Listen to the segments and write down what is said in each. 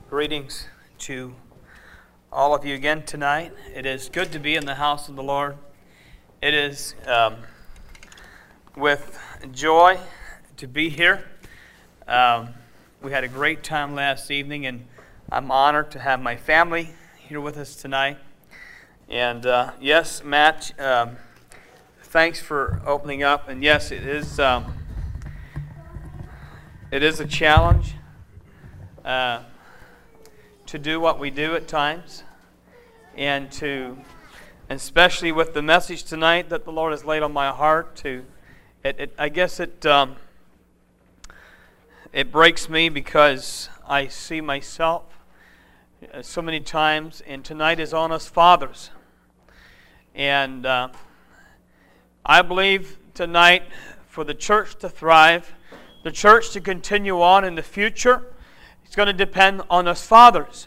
Greetings to all of you again tonight. It is good to be in the house of the Lord. It is with joy to be here. We had a great time last evening, and I'm honored to have my family here with us tonight. And yes, Matt, thanks for opening up. And yes, it is a challenge to do what we do at times, and especially with the message tonight that the Lord has laid on my heart. I guess it breaks me because I see myself so many times, and tonight is on us fathers. And I believe tonight, for the church to thrive, the church to continue on in the future, it's going to depend on us fathers.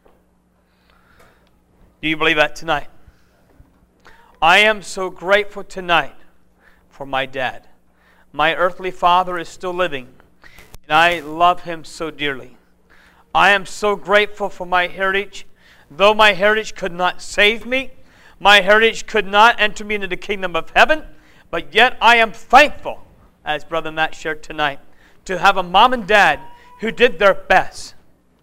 Do you believe that tonight? I am so grateful tonight for my dad. My earthly father is still living, and I love him so dearly. I am so grateful for my heritage. Though my heritage could not save me, my heritage could not enter me into the kingdom of heaven, but yet I am thankful, as Brother Matt shared tonight, to have a mom and dad who did their best.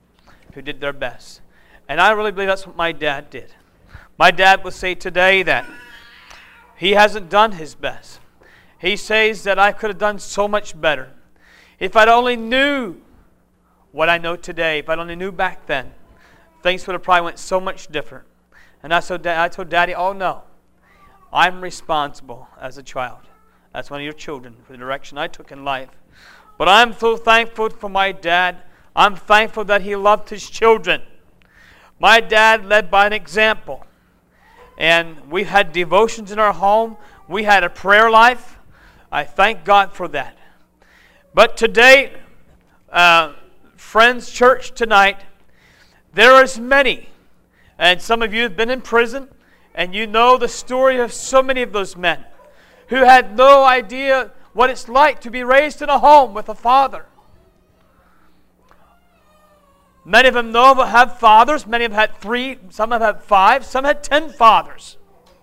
And I really believe that's what my dad did. My dad would say today that he hasn't done his best. He says that I could have done so much better. If I'd only knew what I know today, if I'd only knew back then, things would have probably went so much different. And I told Daddy, oh no, I'm responsible as a child. That's one of your children for the direction I took in life. But I'm so thankful for my dad. I'm thankful that he loved his children. My dad led by an example. And we had devotions in our home. We had a prayer life. I thank God for that. But today, Friends Church tonight, there is many. And some of you have been in prison, and you know the story of so many of those men who had no idea what it's like to be raised in a home with a father. Many of them have fathers. Many have had 3, some have had 5, some had 10 fathers.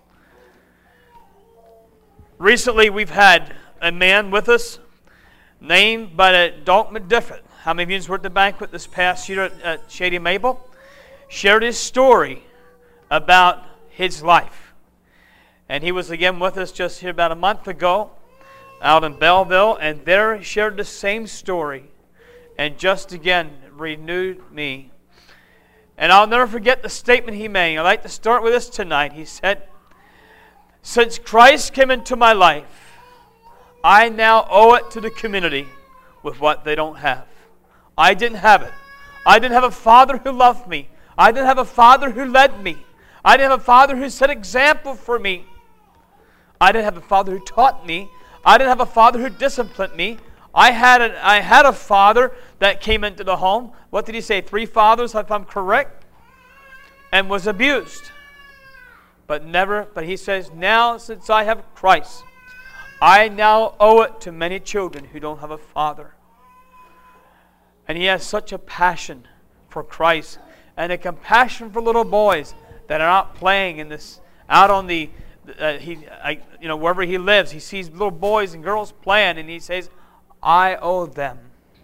Recently, we've had a man with us named by Dalton McDiffett. How many of you were at the banquet this past year at Shady Maple? Shared his story about his life. And he was again with us just here about a month ago out in Belleville, and there he shared the same story and just again renewed me. And I'll never forget the statement he made. I'd like to start with this tonight. He said, "Since Christ came into my life, I now owe it to the community with what they don't have. I didn't have it. I didn't have a father who loved me. I didn't have a father who led me. I didn't have a father who set example for me. I didn't have a father who taught me. I didn't have a father who disciplined me. I had a father that came into the home." What did he say? 3 fathers, if I'm correct, and was abused. But he says, now since I have Christ, I now owe it to many children who don't have a father. And he has such a passion for Christ and a compassion for little boys that are out playing in this, out on the, wherever he lives. He sees little boys and girls playing, and he says, I owe them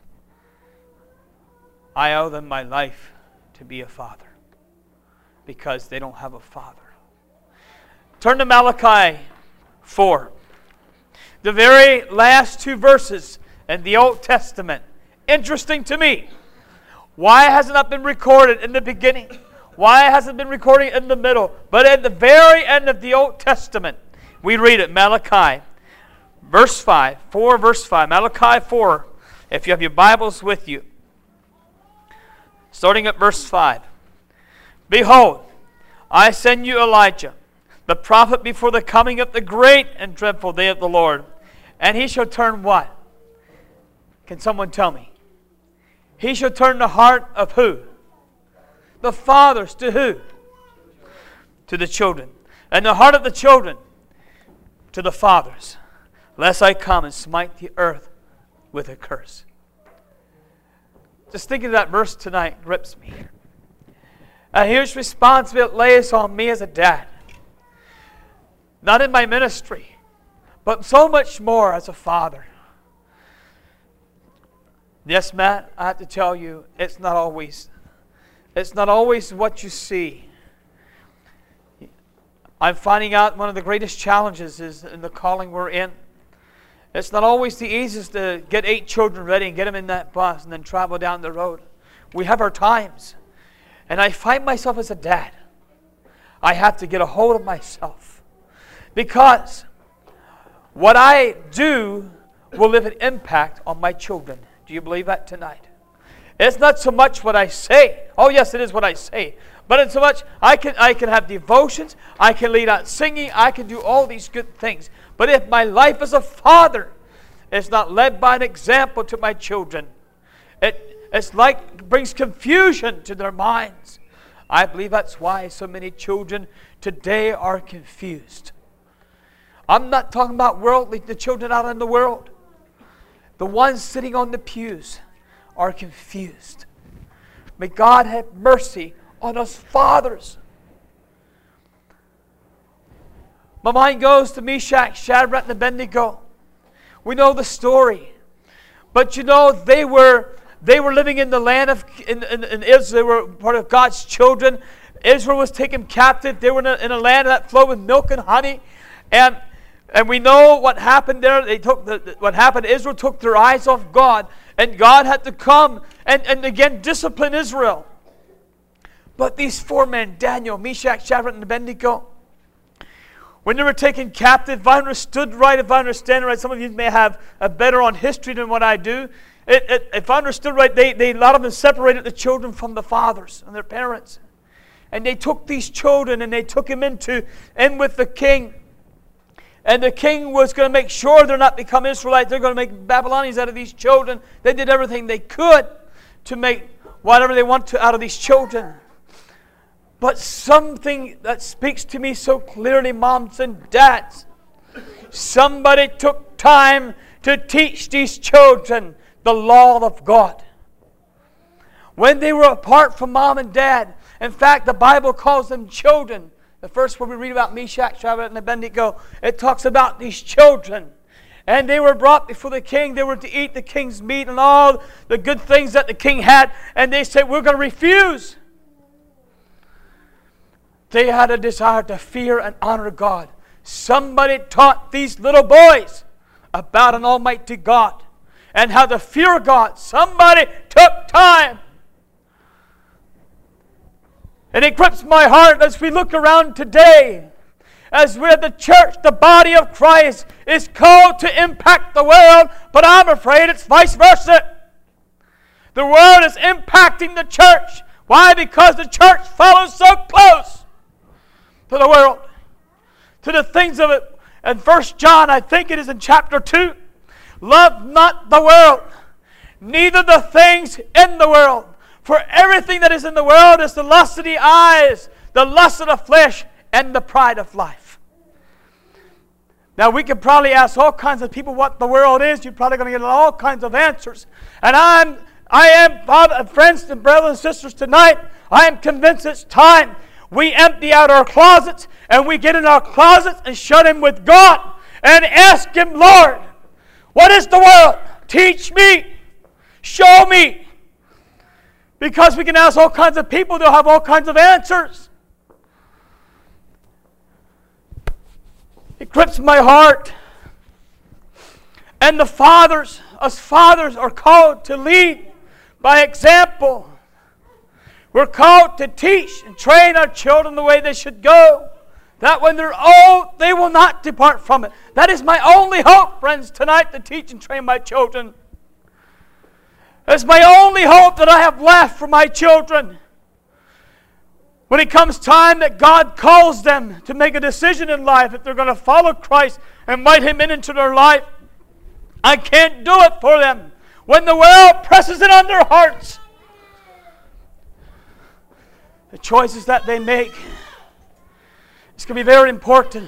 my life to be a father because they don't have a father. Turn to Malachi 4. The very last 2 verses in the Old Testament. Interesting to me. Why hasn't that been recorded in the beginning? Why hasn't it been recorded in the middle? But at the very end of the Old Testament, we read it, Malachi verse 5, 4 verse 5. Malachi 4, if you have your Bibles with you. Starting at verse 5. "Behold, I send you Elijah, the prophet before the coming of the great and dreadful day of the Lord. And he shall turn what? Can someone tell me? He shall turn the heart of who? The fathers to who? To the children. And the heart of the children to the fathers, lest I come and smite the earth with a curse." Just thinking of that verse tonight grips me. A huge responsibility lays on me as a dad. Not in my ministry, but so much more as a father. Yes, Matt, I have to tell you, it's not always what you see. I'm finding out one of the greatest challenges is in the calling we're in. It's not always the easiest to get 8 children ready and get them in that bus and then travel down the road. We have our times. And I find myself as a dad, I have to get a hold of myself. Because what I do will leave an impact on my children. Do you believe that tonight? It's not so much what I say. Oh yes, it is what I say. But it's so much, I can have devotions, I can lead out singing, I can do all these good things. But if my life as a father is not led by an example to my children, it's like brings confusion to their minds. I believe that's why so many children today are confused. I'm not talking about worldly, the children out in the world. The ones sitting on the pews are confused. May God have mercy on us fathers. My mind goes to Meshach, Shadrach, and Abednego. We know the story. But you know, they were living in the land of in Israel. They were part of God's children. Israel was taken captive. They were in a land that flowed with milk and honey. And we know what happened there. What happened. Israel took their eyes off God. And God had to come and again discipline Israel. But these 4 men, Daniel, Meshach, Shadrach, and Abednego, when they were taken captive, if I understood right, if I understand right, some of you may have a better on history than what I do. If I understood right, a lot of them separated the children from the fathers and their parents. And they took these children and they took them in with the king. And the king was going to make sure they're not become Israelites. They're going to make Babylonians out of these children. They did everything they could to make whatever they want to out of these children. But something that speaks to me so clearly, moms and dads, somebody took time to teach these children the law of God. When they were apart from mom and dad, in fact, the Bible calls them children. The first one we read about Meshach, Shadrach, and Abednego, it talks about these children. And they were brought before the king. They were to eat the king's meat and all the good things that the king had. And they said, we're going to refuse. They had a desire to fear and honor God. Somebody taught these little boys about an almighty God and how to fear God. Somebody took time. And it grips my heart as we look around today. As we're the church, the body of Christ is called to impact the world, but I'm afraid it's vice versa. The world is impacting the church. Why? Because the church follows so close to the world, to the things of it. And 1 John, I think it is in chapter 2, love not the world, neither the things in the world. For everything that is in the world is the lust of the eyes, the lust of the flesh, and the pride of life. Now we could probably ask all kinds of people what the world is. You're probably going to get all kinds of answers. And I am, friends and brothers and sisters, tonight, I am convinced it's time we empty out our closets and we get in our closets and shut in with God and ask Him, Lord, what is the world? Teach me. Show me. Because we can ask all kinds of people, they'll have all kinds of answers. It grips my heart. And the fathers, us fathers, are called to lead by example. We're called to teach and train our children the way they should go. That when they're old, they will not depart from it. That is my only hope, friends, tonight, to teach and train my children. It's my only hope that I have left for my children. When it comes time that God calls them to make a decision in life, if they're going to follow Christ and invite Him into their life, I can't do it for them. When the world presses it on their hearts, the choices that they make, it's going to be very important.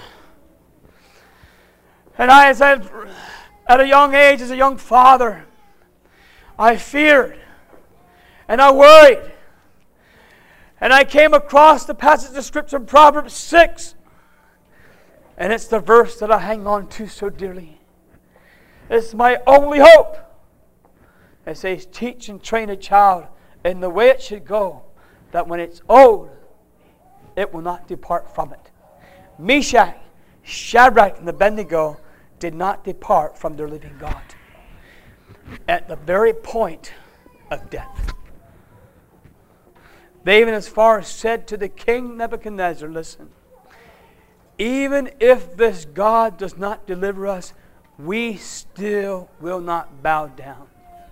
And at a young age, as a young father, I feared And I worried. And I came across the passage of Scripture in Proverbs 6. And it's the verse that I hang on to so dearly. It's my only hope. It says, teach and train a child in the way it should go, that when it's old, it will not depart from it. Meshach, Shadrach, and Abednego did not depart from their living God. At the very point of death. They even as far as said to the king Nebuchadnezzar, listen, even if this God does not deliver us, we still will not bow down.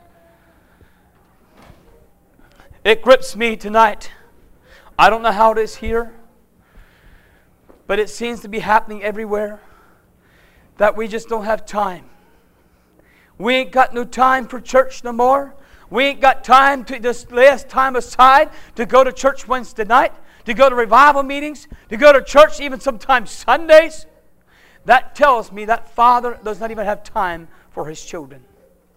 It grips me tonight. I don't know how it is here, but it seems to be happening everywhere, that we just don't have time. We ain't got no time for church no more. We ain't got time to just lay time aside to go to church Wednesday night, to go to revival meetings, to go to church even sometimes Sundays. That tells me that Father does not even have time for His children.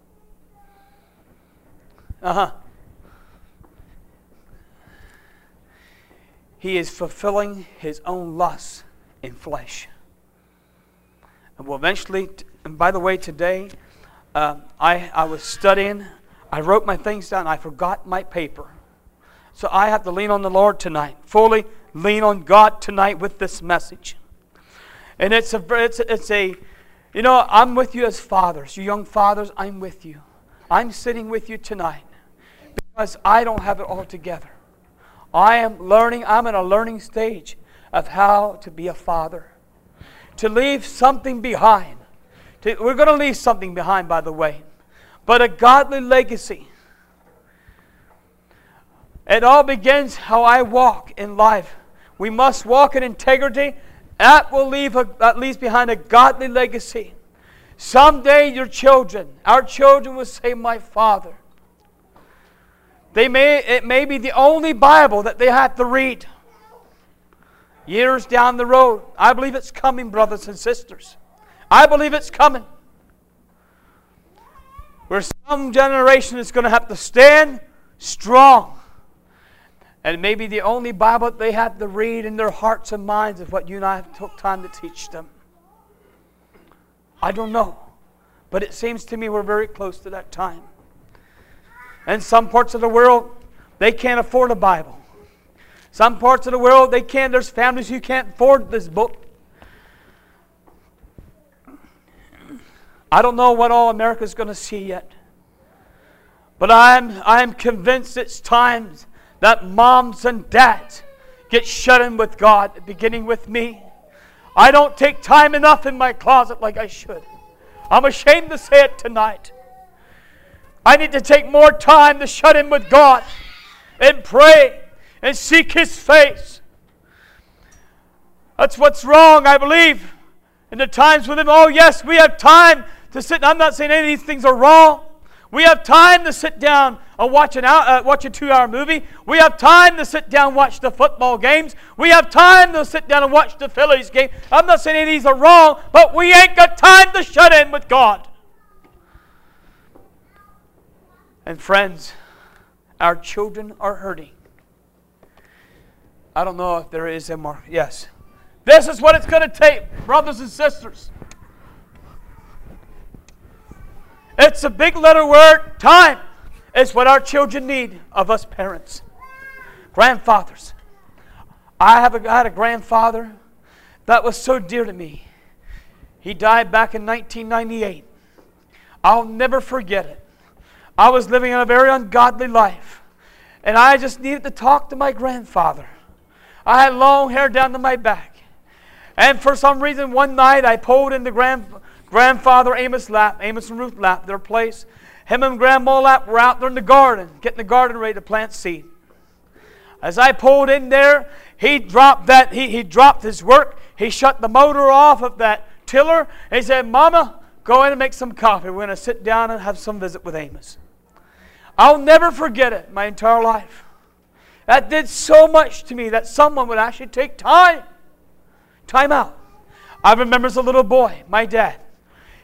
He is fulfilling His own lusts in flesh. And will eventually, and by the way, today, I was studying. I wrote my things down. I forgot my paper. So I have to lean on the Lord tonight. Fully lean on God tonight with this message. And it's a, you know, I'm with you as fathers. You young fathers, I'm with you. I'm sitting with you tonight because I don't have it all together. I am learning. I'm in a learning stage of how to be a father. To leave something behind. We're going to leave something behind, by the way. But a godly legacy. It all begins how I walk in life. We must walk in integrity. That will leave at least behind a godly legacy. Someday your children, our children will say, my father. It may be the only Bible that they have to read. Years down the road. I believe it's coming, brothers and sisters. I believe it's coming. Where some generation is going to have to stand strong. And maybe the only Bible that they have to read in their hearts and minds is what you and I took time to teach them. I don't know. But it seems to me we're very close to that time. In some parts of the world, they can't afford a Bible. Some parts of the world, they can't. There's families who can't afford this book. I don't know what all America's going to see yet. But I'm convinced it's time that moms and dads get shut in with God, beginning with me. I don't take time enough in my closet like I should. I'm ashamed to say it tonight. I need to take more time to shut in with God and pray and seek His face. That's what's wrong, I believe. In the times with Him, oh yes, we have time to sit. I'm not saying any of these things are wrong. We have time to sit down and watch a 2-hour movie. We have time to sit down and watch the football games. We have time to sit down and watch the Phillies game. I'm not saying any of these are wrong, but we ain't got time to shut in with God. And friends, our children are hurting. I don't know if there is a more. Yes. This is what it's going to take, brothers and sisters. It's a big letter word. Time is what our children need of us parents. Grandfathers. I had a grandfather that was so dear to me. He died back in 1998. I'll never forget it. I was living in a very ungodly life. And I just needed to talk to my grandfather. I had long hair down to my back. And for some reason, one night I pulled into grandfather Amos and Ruth Lapp, their place. Him and Grandma Lapp were out there in the garden, getting the garden ready to plant seed. As I pulled in there, he dropped his work. He shut the motor off of that tiller. And he said, Mama, go in and make some coffee. We're going to sit down and have some visit with Amos. I'll never forget it my entire life. That did so much to me that someone would actually take time out. I remember as a little boy, my dad.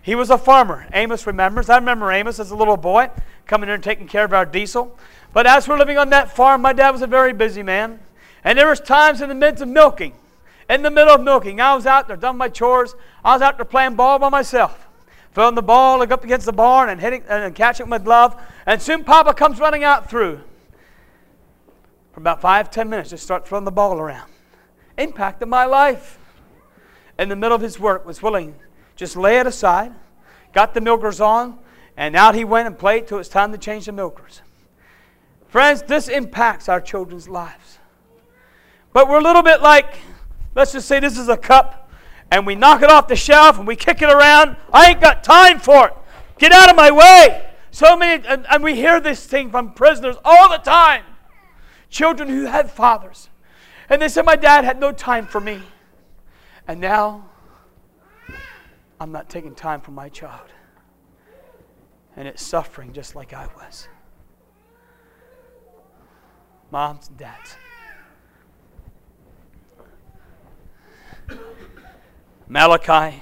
He was a farmer. Amos remembers. I remember Amos as a little boy coming in and taking care of our diesel. But as we're living on that farm, my dad was a very busy man. And there was times in the midst of milking, in the middle of milking, I was out there doing my chores. I was out there playing ball by myself. Throwing the ball, look up against the barn and hitting and catching it with my glove. And soon Papa comes running out through. For about 5-10 minutes, just start throwing the ball around. Impacted my life. In the middle of his work, was willing just lay it aside, got the milkers on, and out he went and played till it's time to change the milkers. Friends, this impacts our children's lives. But we're a little bit like, let's just say this is a cup, and we knock it off the shelf and we kick it around. I ain't got time for it. Get out of my way. So many, and we hear this thing from prisoners all the time. Children who had fathers. And they said, my dad had no time for me. And now, I'm not taking time for my child. And it's suffering just like I was. Moms and dads. Malachi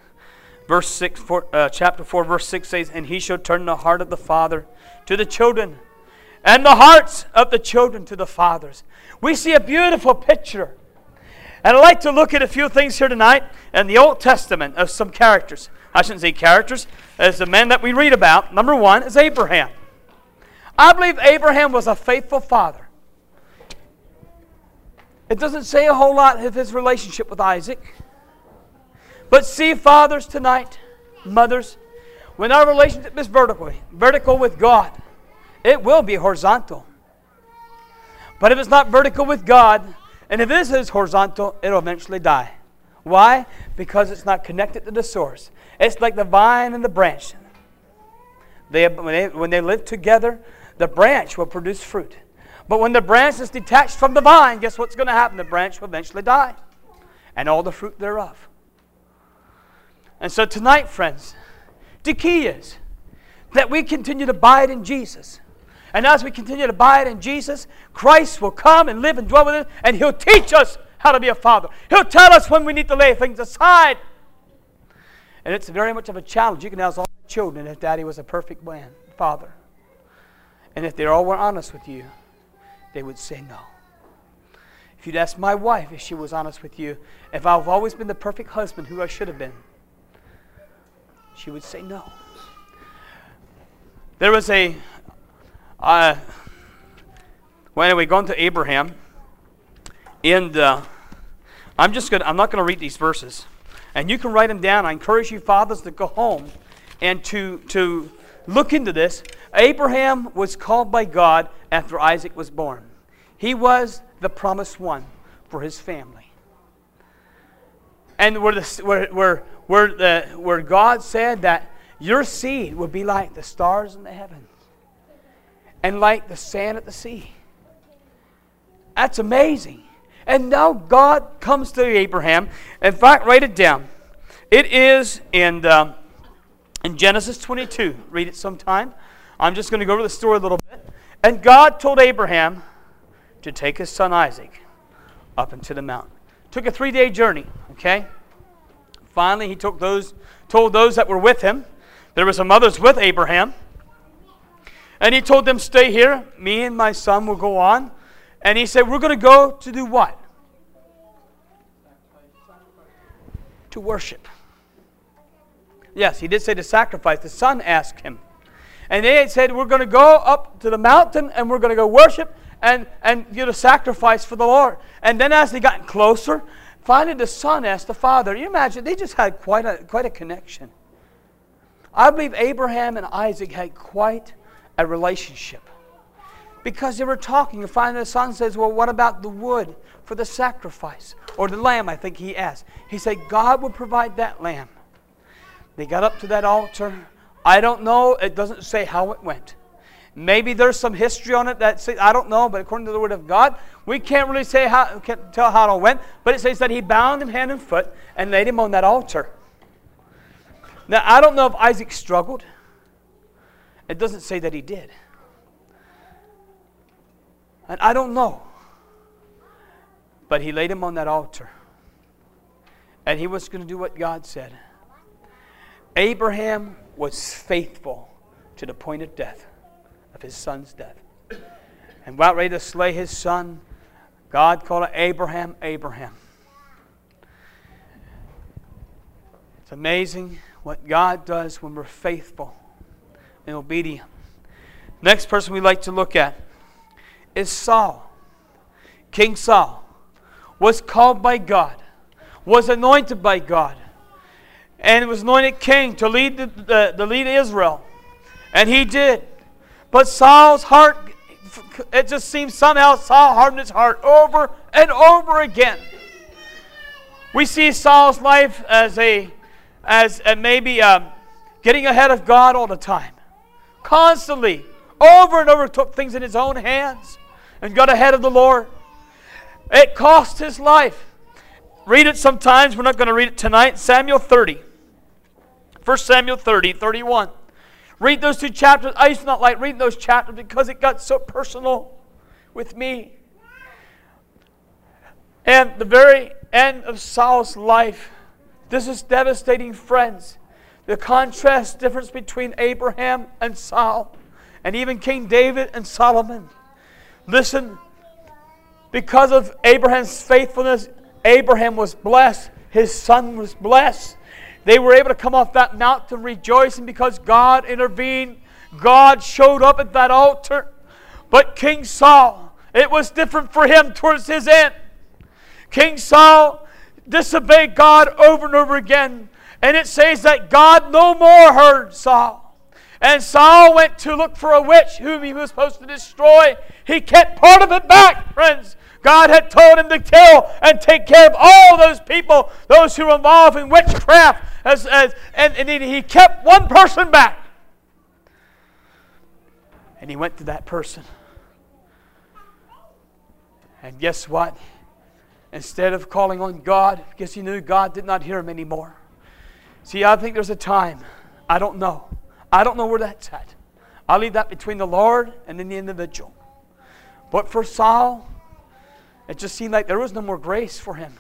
chapter 4, verse 6 says, and he shall turn the heart of the father to the children, and the hearts of the children to the fathers. We see a beautiful picture. And I'd like to look at a few things here tonight in the Old Testament of some characters. I shouldn't say characters, as the men that we read about. Number one is Abraham. I believe Abraham was a faithful father. It doesn't say a whole lot of his relationship with Isaac. But see, fathers tonight, mothers, when our relationship is vertical with God, it will be horizontal. But if it's not vertical with God, and if this is horizontal, it'll eventually die. Why? Because it's not connected to the source. It's like the vine and the branch. When they live together, the branch will produce fruit. But when the branch is detached from the vine, guess what's going to happen? The branch will eventually die. And all the fruit thereof. And so tonight, friends, the key is that we continue to abide in Jesus. And as we continue to abide in Jesus, Christ will come and live and dwell with us, and He'll teach us how to be a father. He'll tell us when we need to lay things aside. And it's very much of a challenge. You can ask all the children if Daddy was a perfect man, father. And if they all were honest with you, they would say no. If you'd ask my wife if she was honest with you, if I've always been the perfect husband who I should have been, she would say no. There was a when we go to Abraham, and I'm not going to read these verses, and you can write them down. I encourage you, fathers, to go home and to look into this. Abraham was called by God after Isaac was born. He was the promised one for his family, and where God said that your seed would be like the stars in the heavens and like the sand at the sea. That's amazing. And now God comes to Abraham. In fact, write it down. It is in Genesis 22. Read it sometime. I'm just going to go over the story a little bit. And God told Abraham to take his son Isaac up into the mountain. Took a 3-day journey, okay? Finally, he told those that were with him. There were some others with Abraham. And he told them, stay here. Me and my son will go on. And he said, we're going to go to do what? To worship. Yes, he did say to sacrifice. The son asked him. And they had said, we're going to go up to the mountain and we're going to go worship and give a sacrifice for the Lord. And then as they got closer, finally the son asked the father. You imagine, they just had quite a connection. I believe Abraham and Isaac had quite a relationship. Because they were talking, and finally the son says, well, what about the wood for the sacrifice? Or the lamb, I think he asked. He said, God will provide that lamb. They got up to that altar. I don't know. It doesn't say how it went. Maybe there's some history on it that says, I don't know, but according to the Word of God, we can't really say can't tell how it all went. But it says that he bound him hand and foot and laid him on that altar. Now, I don't know if Isaac struggled. It doesn't say that he did. And I don't know. But he laid him on that altar. And he was going to do what God said. Abraham was faithful to the point of death, of his son's death. And about ready to slay his son, God called Abraham, Abraham. It's amazing what God does when we're faithful and obedient. Next person we'd like to look at is Saul. King Saul was called by God, was anointed by God, and was anointed king to lead the lead Israel. And he did. But Saul's heart, it just seems somehow Saul hardened his heart over and over again. We see Saul's life as maybe getting ahead of God all the time. Constantly, over and over, took things in his own hands and got ahead of the Lord. It cost his life. Read it sometimes. We're not going to read it tonight. Samuel 30. 1 Samuel 30, 31. Read those two chapters. I used to not like reading those chapters because it got so personal with me. And the very end of Saul's life, this is devastating, friends. The contrast difference between Abraham and Saul, and even King David and Solomon. Listen, because of Abraham's faithfulness, Abraham was blessed. His son was blessed. They were able to come off that mountain rejoicing because God intervened. God showed up at that altar. But King Saul, it was different for him towards his end. King Saul disobeyed God over and over again. And it says that God no more heard Saul. And Saul went to look for a witch whom he was supposed to destroy. He kept part of it back, friends. God had told him to kill and take care of all those people, those who were involved in witchcraft. And he kept one person back. And he went to that person. And guess what? Instead of calling on God, because he knew God did not hear him anymore. See, I think there's a time. I don't know. I don't know where that's at. I'll leave that between the Lord and then the individual. But for Saul, it just seemed like there was no more grace for him.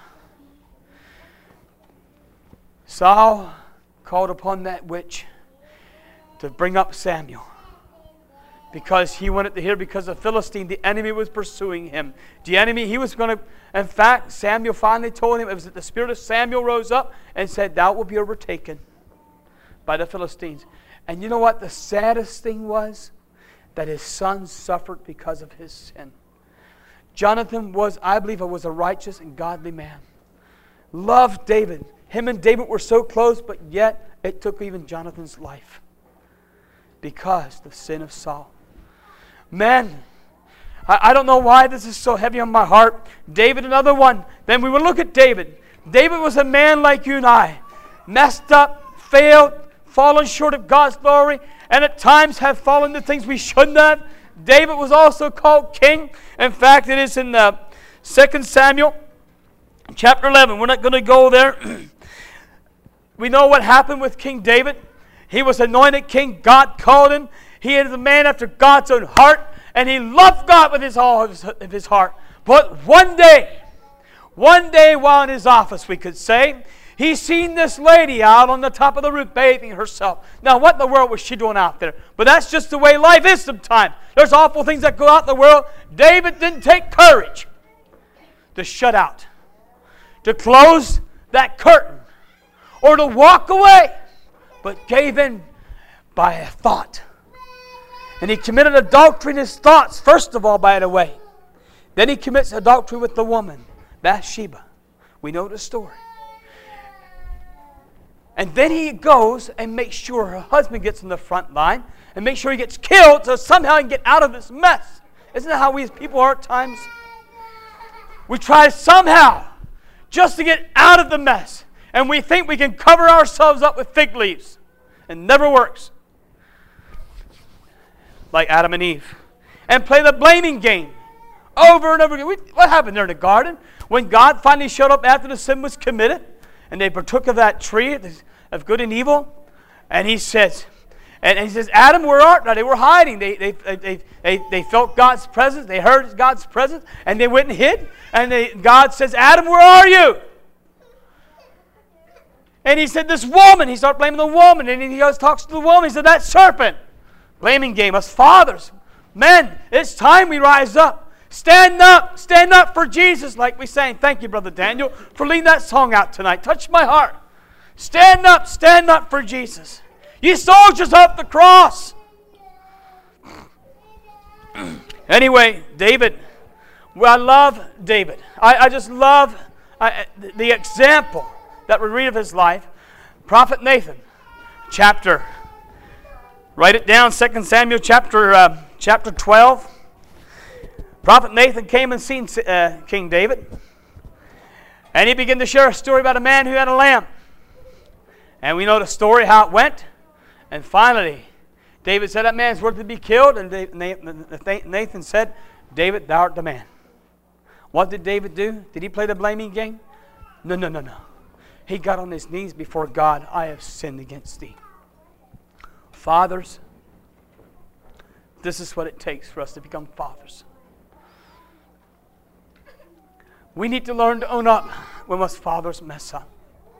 Saul called upon that witch to bring up Samuel. Because he wanted to hear, because the Philistine, the enemy, was pursuing him. The enemy, he was going to, in fact, Samuel finally told him, it was that the spirit of Samuel rose up and said, thou will be overtaken by the Philistines. And you know what the saddest thing was? That his son suffered because of his sin. Jonathan was, I believe, was a righteous and godly man. Loved David. Him and David were so close, but yet it took even Jonathan's life. Because of the sin of Saul. Man, I don't know why this is so heavy on my heart. David, another one. Then we will look at David. David was a man like you and I. Messed up, failed, fallen short of God's glory, and at times have fallen to things we shouldn't have. David was also called king. In fact, it is in 2 Samuel chapter 11. We're not going to go there. We know what happened with King David. He was anointed king. God called him. He is a man after God's own heart. And he loved God with all of his heart. But one day while in his office, we could say, he seen this lady out on the top of the roof bathing herself. Now, what in the world was she doing out there? But that's just the way life is sometimes. There's awful things that go out in the world. David didn't take courage to shut out, to close that curtain, or to walk away, but gave in by a thought. And he committed adultery in his thoughts, first of all, by the way. Then he commits adultery with the woman, Bathsheba. We know the story. And then he goes and makes sure her husband gets in the front line and makes sure he gets killed so somehow he can get out of this mess. Isn't that how we as people are at times? We try somehow just to get out of the mess. And we think we can cover ourselves up with fig leaves. It never works. Like Adam and Eve. And play the blaming game. Over and over again. What happened there in the garden? When God finally showed up after the sin was committed, and they partook of that tree of good and evil, and he says, Adam, where art thou? They were hiding. They felt God's presence. They heard God's presence, and they went and hid. And God says, Adam, where are you? And he said, this woman, he started blaming the woman. And he goes, talks to the woman. He said, that serpent. Blaming game. Us fathers, men, it's time we rise up. Stand up for Jesus, like we sang. Thank you, Brother Daniel, for leading that song out tonight. Touch my heart. Stand up for Jesus. You soldiers up the cross. Anyway, David. Well, I love David. I just love the example that we read of his life. Prophet Nathan, write it down, 2 Samuel chapter 12. Prophet Nathan came and seen King David. And he began to share a story about a man who had a lamb. And we know the story, how it went. And finally, David said, that man's worth to be killed. And Nathan said, David, thou art the man. What did David do? Did he play the blaming game? No. He got on his knees before God. I have sinned against thee. Fathers, this is what it takes for us to become fathers. We need to learn to own up when us fathers mess up.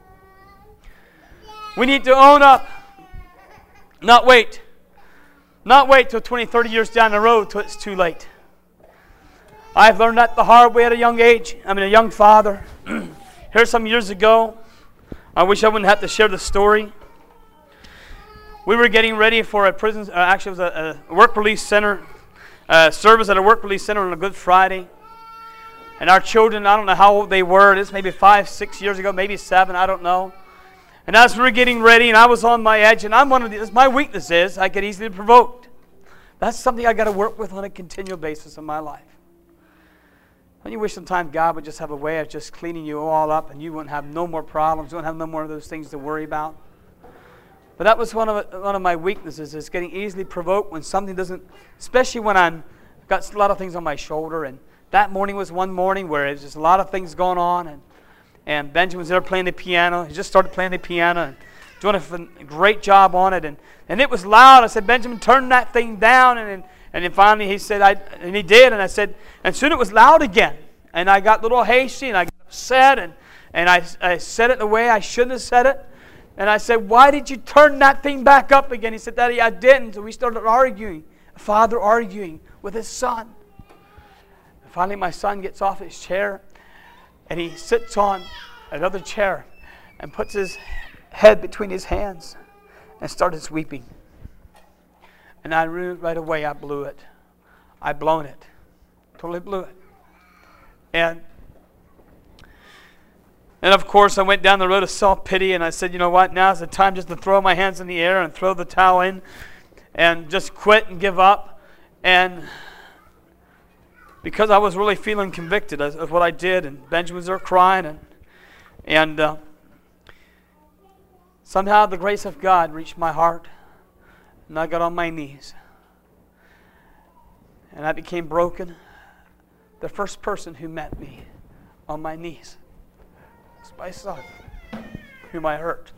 We need to own up. Not wait till 20, 30 years down the road till it's too late. I've learned that the hard way at a young age. I'm a young father. Here some years ago, I wish I wouldn't have to share the story. We were getting ready for a prison, actually it was a work release center, service at a work release center on a Good Friday. And our children, I don't know how old they were. This maybe 5, 6 years ago, maybe 7, I don't know. And as we were getting ready, and I was on my edge, and I'm one of these, my weakness is I get easily provoked. That's something I got to work with on a continual basis in my life. Don't you wish sometimes God would just have a way of just cleaning you all up and you wouldn't have no more problems, you wouldn't have no more of those things to worry about? But that was one of my weaknesses, is getting easily provoked when something doesn't, especially when I've got a lot of things on my shoulder. And that morning was one morning where there's just a lot of things going on. And Benjamin was there playing the piano. He just started playing the piano and doing a great job on it. And it was loud. I said, Benjamin, turn that thing down. And then finally he said, and he did. And I said, and soon it was loud again. And I got a little hasty and I got upset. And I said it the way I shouldn't have said it. And I said, why did you turn that thing back up again? He said, Daddy, I didn't. So we started arguing. A father arguing with his son. And finally my son gets off his chair. And he sits on another chair and puts his head between his hands and started weeping. And I knew right away I blew it. I blown it. Totally blew it. And of course I went down the road of self-pity and I said, you know what, now's the time just to throw my hands in the air and throw the towel in and just quit and give up. And because I was really feeling convicted of what I did, and Benjamin was there crying, and somehow the grace of God reached my heart, and I got on my knees. And I became broken. The first person who met me on my knees was my son, whom I hurt.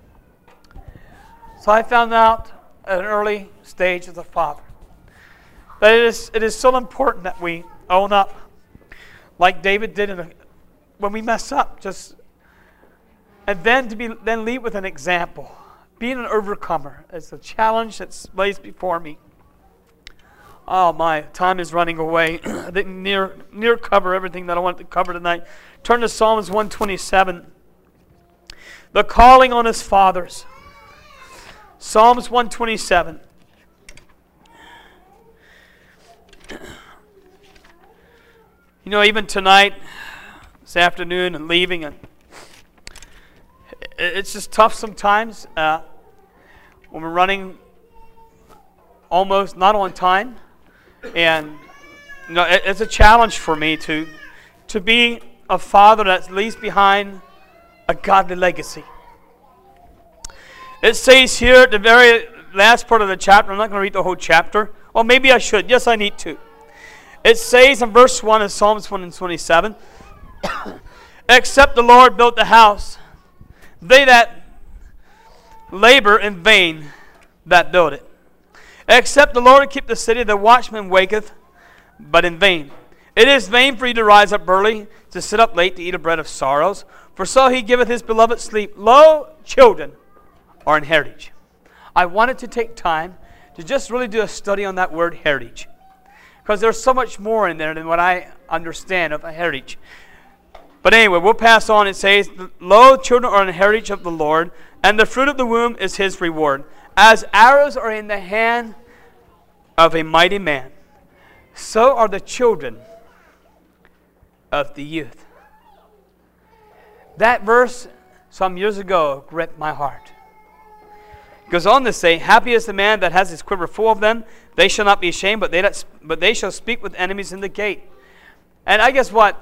So I found out at an early stage as a father that it is so important that we own up, like David did when we mess up, and then lead with an example. Being an overcomer is a challenge that lays before me. Oh, my time is running away. I didn't near cover everything that I wanted to cover tonight. Turn to Psalms 127. The calling on his fathers. Psalms 127. You know, even tonight, this afternoon, and leaving, and it's just tough sometimes when we're running almost not on time, and you know, it's a challenge for me to be a father that leaves behind a godly legacy. It says here at the very last part of the chapter, I'm not going to read the whole chapter. Well, maybe I should. Yes, I need to. It says in verse 1 of Psalms 127, except the Lord built the house, they that labor in vain that build it. Except the Lord keep the city, the watchman waketh, but in vain. It is vain for you to rise up early, to sit up late, to eat a bread of sorrows, For so he giveth his beloved sleep. Lo, children are an heritage. I wanted to take time to just really do a study on that word heritage, because there's so much more in there than what I understand of a heritage. But anyway, we'll pass on. It says, Lo, children are an heritage of the Lord, and the fruit of the womb is his reward. As arrows are in the hand of a mighty man, so are the children of the youth. That verse some years ago gripped my heart. It goes on to say, Happy is the man that has his quiver full of them. They shall not be ashamed, but they shall speak with enemies in the gate. And I guess what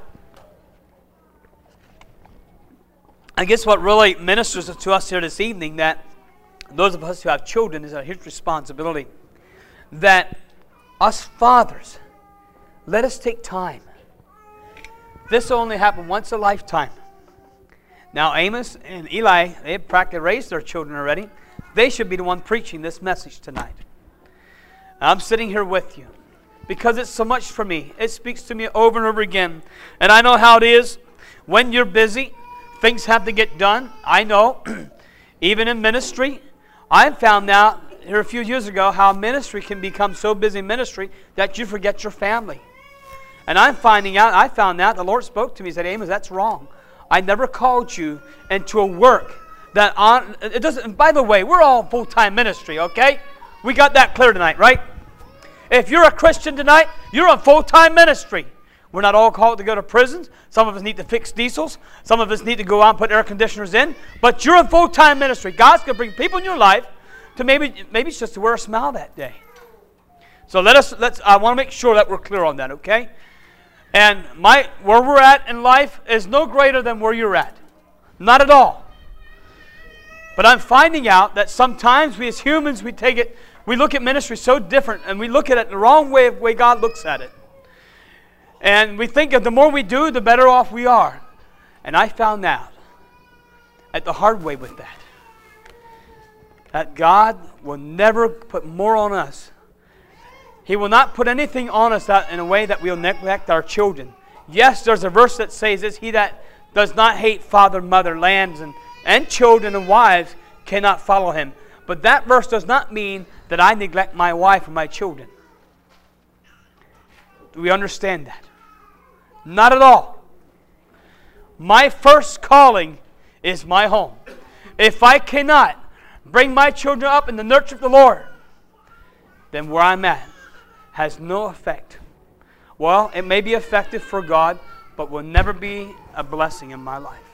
really ministers to us here this evening, that those of us who have children, is a huge responsibility. That us fathers, let us take time. This will only happen once a lifetime. Now Amos and Eli, they have practically raised their children already. They should be the one preaching this message tonight. I'm sitting here with you because it's so much for me. It speaks to me over and over again. And I know how it is when you're busy. Things have to get done. I know. Even in ministry, I found out here a few years ago how ministry can become so busy in ministry that you forget your family. And I found out, the Lord spoke to me and said, Amos, that's wrong. I never called you into a work that it doesn't. And by the way, we're all full-time ministry, okay? We got that clear tonight, right? If you're a Christian tonight, you're on full-time ministry. We're not all called to go to prisons. Some of us need to fix diesels. Some of us need to go out and put air conditioners in. But you're in full-time ministry. God's going to bring people in your life to maybe it's just to wear a smile that day. So I want to make sure that we're clear on that, okay? And where we're at in life is no greater than where you're at. Not at all. But I'm finding out that sometimes we as humans, we look at ministry so different, and we look at it the wrong way God looks at it. And we think that the more we do, the better off we are. And I found out at the hard way with that God will never put more on us. He will not put anything on us in a way that we'll neglect our children. Yes, there's a verse that says this, He that does not hate father, mother, lands, and children and wives cannot follow him. But that verse does not mean that I neglect my wife or my children. Do we understand that? Not at all. My first calling is my home. If I cannot bring my children up in the nurture of the Lord, then where I'm at has no effect. Well, it may be effective for God, but will never be a blessing in my life.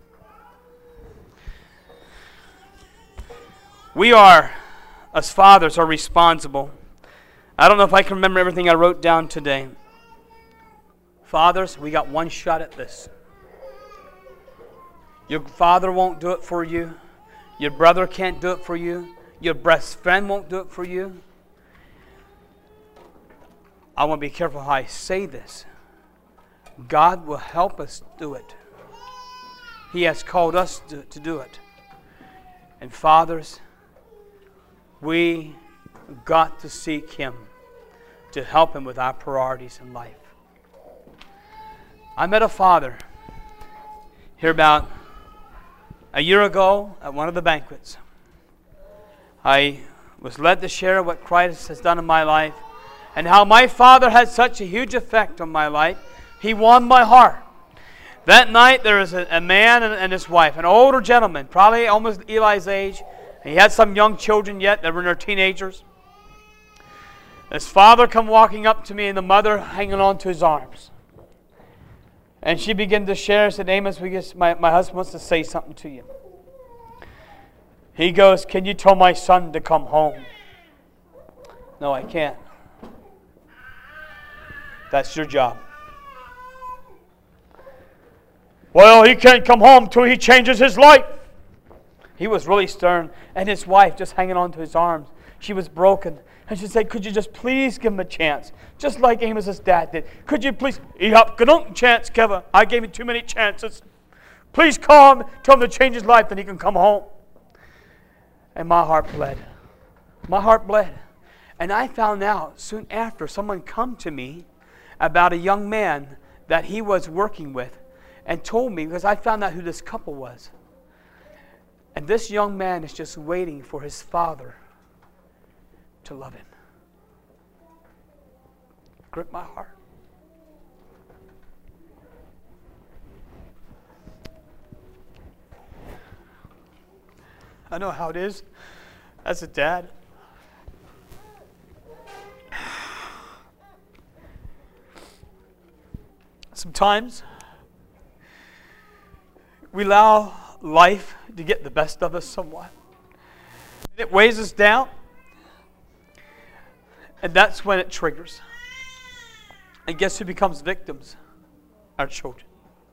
We are, as fathers, are responsible. I don't know if I can remember everything I wrote down today. Fathers, we got one shot at this. Your father won't do it for you. Your brother can't do it for you. Your best friend won't do it for you. I want to be careful how I say this. God will help us do it. He has called us to do it. And fathers, we got to seek Him to help Him with our priorities in life. I met a father here about a year ago at one of the banquets. I was led to share what Christ has done in my life and how my father had such a huge effect on my life. He won my heart. That night there was a man and his wife, an older gentleman, probably almost Eli's age. He had some young children yet that were in their teenagers. His father come walking up to me and the mother hanging on to his arms. And she began to share, said, Amos, my husband wants to say something to you. He goes, can you tell my son to come home? No, I can't. That's your job. Well, he can't come home till he changes his life. He was really stern. And his wife just hanging on to his arms. She was broken. And she said, could you just please give him a chance? Just like Amos's dad did. Could you please? Chance, Kevin. I gave him too many chances. Please call him, tell him to change his life, then he can come home. And my heart bled. My heart bled. And I found out soon after someone come to me about a young man that he was working with. and told me, because I found out who this couple was. And this young man is just waiting for his father to love him. Gripped my heart. I know how it is as a dad. Sometimes we allow life to get the best of us somewhat. It weighs us down, and that's when it triggers. And guess who becomes victims? Our children.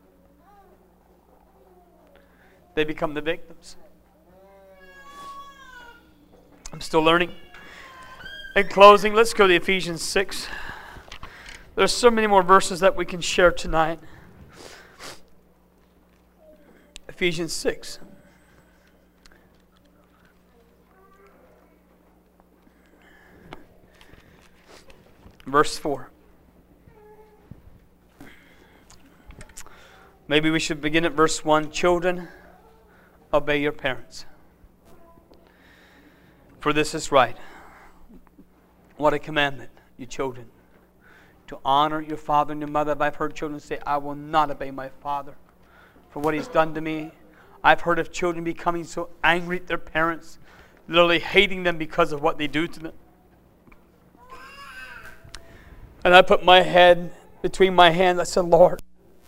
They become the victims. I'm still learning. In closing, let's go to Ephesians 6. There's so many more verses that we can share tonight. Ephesians 6. Verse 4. Maybe we should begin at verse 1. Children, obey your parents, for this is right. What a commandment, you children, to honor your father and your mother. I've heard children say, I will not obey my father for what he's done to me. I've heard of children becoming so angry at their parents, literally hating them because of what they do to them. And I put my head between my hands. I said, Lord,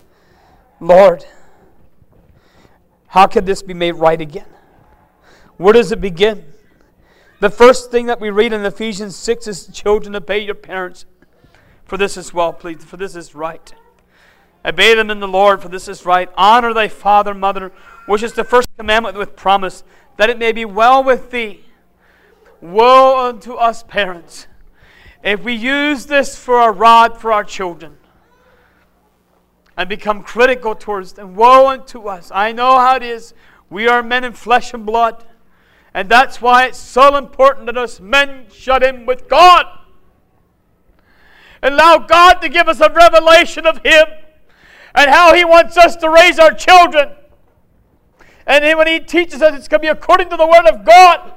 how could this be made right again? Where does it begin? The first thing that we read in Ephesians 6 is, children, obey your parents, for this is well pleased, for this is right. Obey them in the Lord, for this is right. Honor thy father and mother, which is the first commandment with promise, that it may be well with thee. Woe unto us parents, if we use this for a rod for our children and become critical towards them. Woe unto us. I know how it is. We are men in flesh and blood. And that's why it's so important that us men shut in with God. And allow God to give us a revelation of Him and how He wants us to raise our children. And when He teaches us, it's going to be according to the Word of God.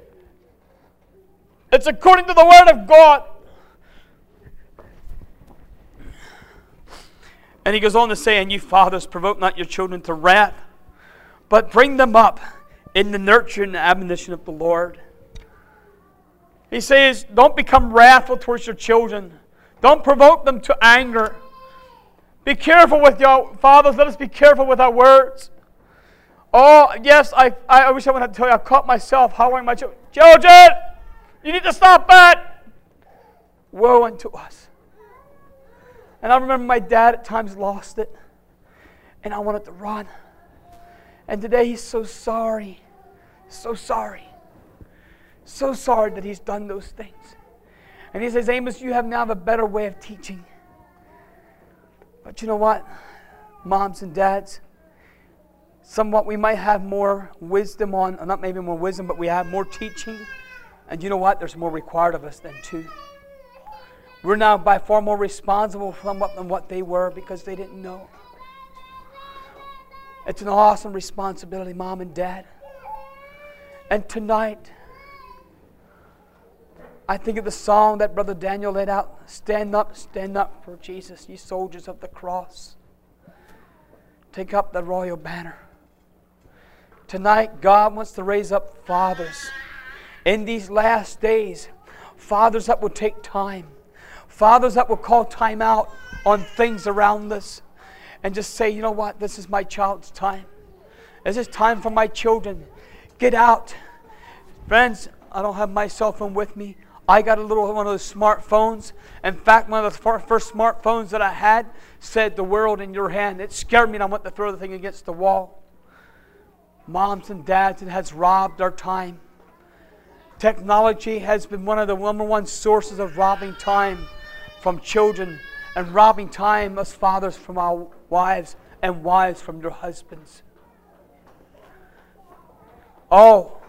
It's according to the Word of God. And He goes on to say, and you fathers, provoke not your children to wrath, but bring them up in the nurture and the admonition of the Lord. He says, don't become wrathful towards your children. Don't provoke them to anger. Be careful with your fathers. Let us be careful with our words. Oh, yes, I wish I would have to tell you, I caught myself hollering my children. Children, you need to stop that. Woe unto us. And I remember my dad at times lost it. And I wanted to run. And today he's so sorry. So sorry. So sorry that he's done those things. And he says, Amos, you now have a better way of teaching. But you know what? Moms and dads, somewhat we might have more wisdom on, not maybe more wisdom, but we have more teaching. And you know what? There's more required of us than too. We're now by far more responsible somewhat than what they were because they didn't know. It's an awesome responsibility, Mom and Dad. And tonight, I think of the song that Brother Daniel laid out. Stand up for Jesus, ye soldiers of the cross. Take up the royal banner. Tonight, God wants to raise up fathers. In these last days, fathers that will take time. Fathers that will call time out on things around us. And just say, you know what, this is my child's time. This is time for my children. Get out. Friends, I don't have my cell phone with me. I got one of those smartphones. In fact, one of the first smartphones that I had said, the world in your hand. It scared me and I wanted to throw the thing against the wall. Moms and dads, it has robbed our time. Technology has been one of the number one sources of robbing time from children and robbing time as fathers from our wives and wives from your husbands. Oh,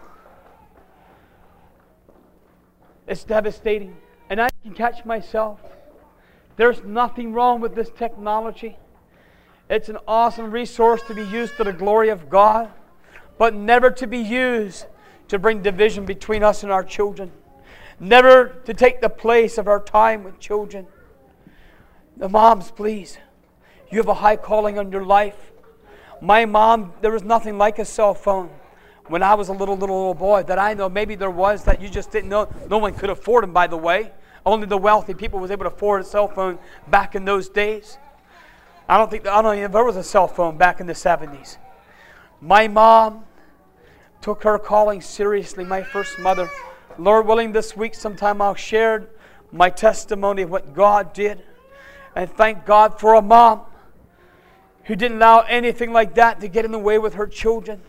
it's devastating. And I can catch myself. There's nothing wrong with this technology. It's an awesome resource to be used to the glory of God, but never to be used to bring division between us and our children. Never to take the place of our time with children. The moms, please. You have a high calling on your life. My mom, there was nothing like a cell phone when I was a little boy that I know. Maybe there was that you just didn't know. No one could afford them, by the way. Only the wealthy people was able to afford a cell phone back in those days. I don't even know if there was a cell phone back in the 70s. My mom took her calling seriously, my first mother. Lord willing, this week sometime I'll share my testimony of what God did. And thank God for a mom who didn't allow anything like that to get in the way with her children.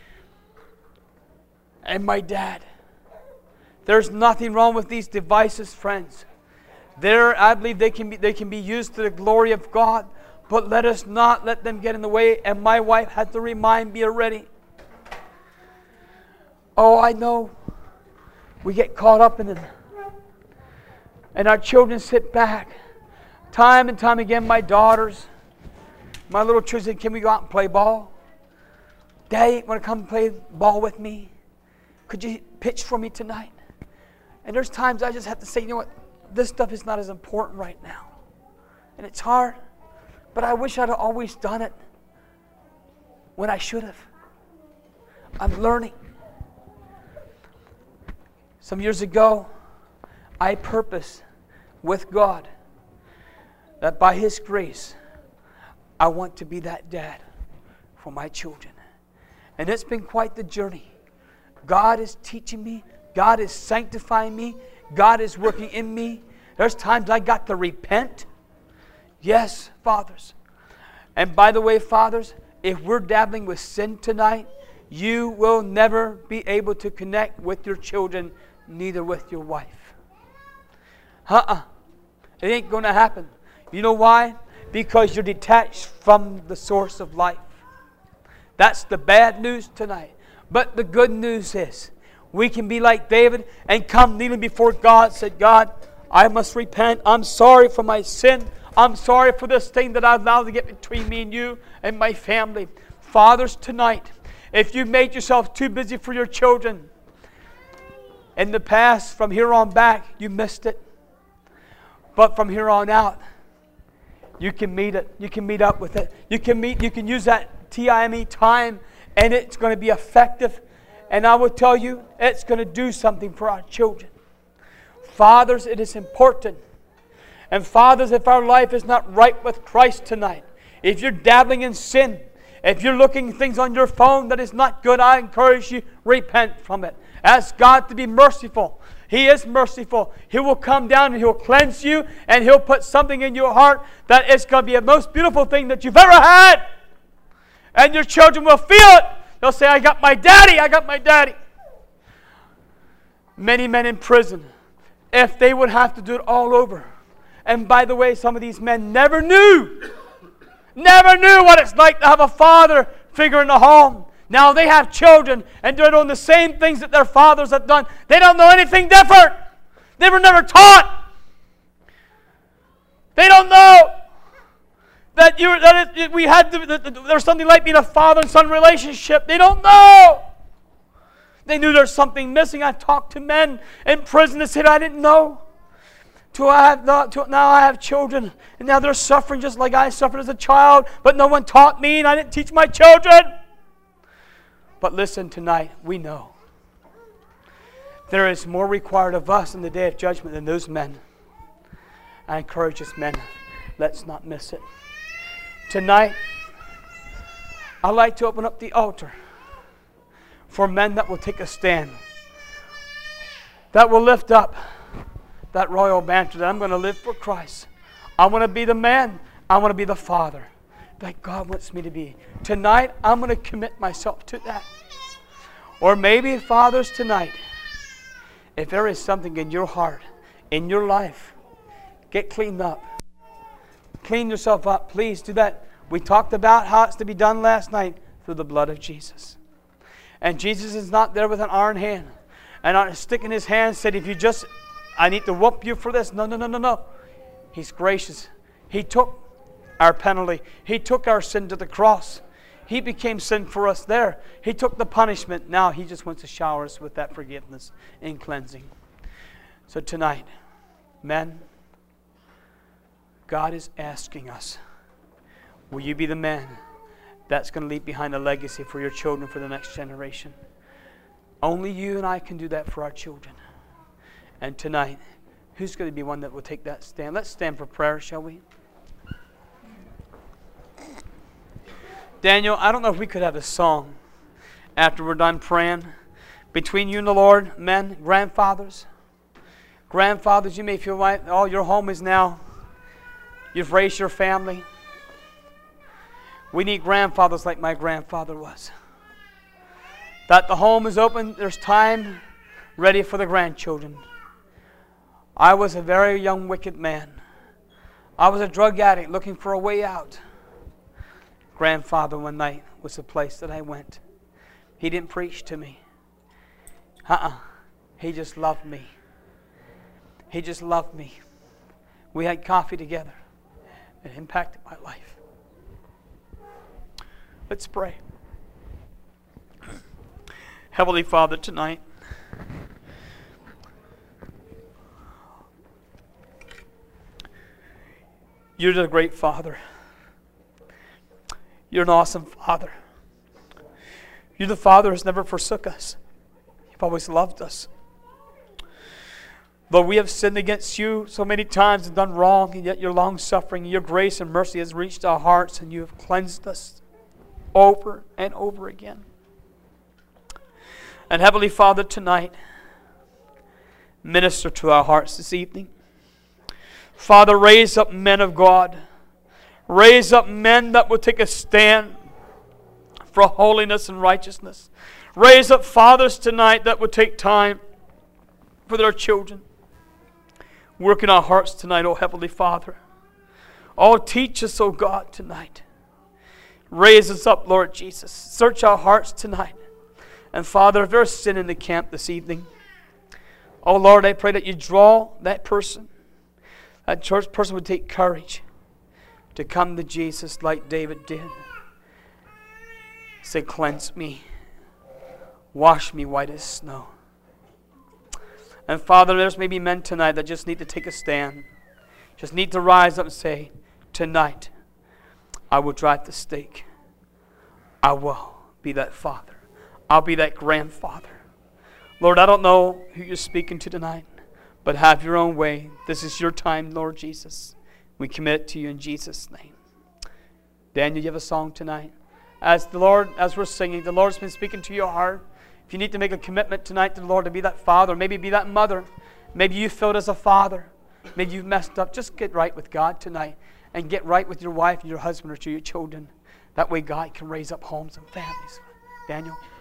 And my dad. There's nothing wrong with these devices, friends. I believe they can be used to the glory of God. But let us not let them get in the way. And my wife had to remind me already. Oh, I know. We get caught up in them. And our children sit back. Time and time again, my daughters, my little children said, can we go out and play ball? Daddy, want to come play ball with me? Could you pitch for me tonight? And there's times I just have to say, you know what? This stuff is not as important right now. And it's hard. But I wish I'd have always done it when I should have. I'm learning. Some years ago, I purposed with God that by His grace, I want to be that dad for my children. And it's been quite the journey. God is teaching me. God is sanctifying me. God is working in me. There's times I got to repent. Yes, fathers. And by the way, fathers, if we're dabbling with sin tonight, you will never be able to connect with your children, neither with your wife. It ain't going to happen. You know why? Because you're detached from the source of life. That's the bad news tonight. But the good news is, we can be like David and come kneeling before God, said, God, I must repent. I'm sorry for my sin. I'm sorry for this thing that I've allowed to get between me and you and my family. Fathers, tonight, if you've made yourself too busy for your children, in the past, from here on back, you missed it. But from here on out, you can meet it. You can meet up with it. You can use that time, and it's going to be effective. And I will tell you, it's going to do something for our children. Fathers, it is important. And fathers, if our life is not right with Christ tonight, if you're dabbling in sin, if you're looking at things on your phone that is not good, I encourage you, repent from it. Ask God to be merciful. He is merciful. He will come down and He'll cleanse you, and He'll put something in your heart that is going to be the most beautiful thing that you've ever had. And your children will feel it. They'll say, I got my daddy, I got my daddy. Many men in prison, if they would have to do it all over. And by the way, some of these men never knew what it's like to have a father figure in the home. Now they have children and they're doing the same things that their fathers have done. They don't know anything different. They were never taught. They don't know that there's something like being a father and son relationship. They don't know. They knew there's something missing. I talked to men in prison that said, I didn't know. Now I have children, and now they're suffering just like I suffered as a child, but no one taught me, and I didn't teach my children. But listen, tonight, we know there is more required of us in the day of judgment than those men. I encourage us, men, let's not miss it. Tonight, I'd like to open up the altar for men that will take a stand, that will lift up that royal banner, that I'm going to live for Christ. I want to be the man. I want to be the father that God wants me to be. Tonight, I'm going to commit myself to that. Or maybe, fathers, tonight, if there is something in your heart, in your life, get cleaned up. Clean yourself up. Please do that. We talked about how it's to be done last night through the blood of Jesus. And Jesus is not there with an iron hand and not sticking His hand and said, if you just, I need to whoop you for this. No. He's gracious. He took our penalty. He took our sin to the cross. He became sin for us there. He took the punishment. Now He just wants to shower us with that forgiveness and cleansing. So tonight, men, God is asking us, will you be the man that's going to leave behind a legacy for your children, for the next generation? Only you and I can do that for our children. And tonight, who's going to be one that will take that stand? Let's stand for prayer, shall we? Daniel, I don't know if we could have a song after we're done praying. Between you and the Lord, men, grandfathers. Grandfathers, you may feel like, oh, your home is now, you've raised your family. We need grandfathers like my grandfather was. That the home is open, there's time ready for the grandchildren. I was a very young, wicked man. I was a drug addict looking for a way out. Grandfather one night was the place that I went. He didn't preach to me. He just loved me. He just loved me. We had coffee together. It impacted my life. Let's pray. Heavenly Father, tonight, you're the great Father. You're an awesome Father. You're the Father who's never forsook us. You've always loved us. Though we have sinned against you so many times and done wrong, and yet your long-suffering, your grace and mercy has reached our hearts, and you have cleansed us over and over again. And Heavenly Father, tonight, minister to our hearts this evening. Father, raise up men of God. Raise up men that will take a stand for holiness and righteousness. Raise up fathers tonight that will take time for their children. Work in our hearts tonight, O Heavenly Father. Oh, teach us, O God, tonight. Raise us up, Lord Jesus. Search our hearts tonight. And Father, if there's sin in the camp this evening, oh Lord, I pray that you draw that person. That church person would take courage to come to Jesus like David did. Say, cleanse me. Wash me white as snow. And Father, there's maybe men tonight that just need to take a stand. Just need to rise up and say, tonight, I will drive the stake. I will be that father. I'll be that grandfather. Lord, I don't know who you're speaking to tonight, but have your own way. This is your time, Lord Jesus. We commit it to you in Jesus' name. Daniel, you have a song tonight. As we're singing, the Lord's been speaking to your heart. If you need to make a commitment tonight to the Lord to be that father, maybe be that mother, maybe you failed as a father, maybe you've messed up, just get right with God tonight and get right with your wife and your husband or to your children. That way God can raise up homes and families. Daniel.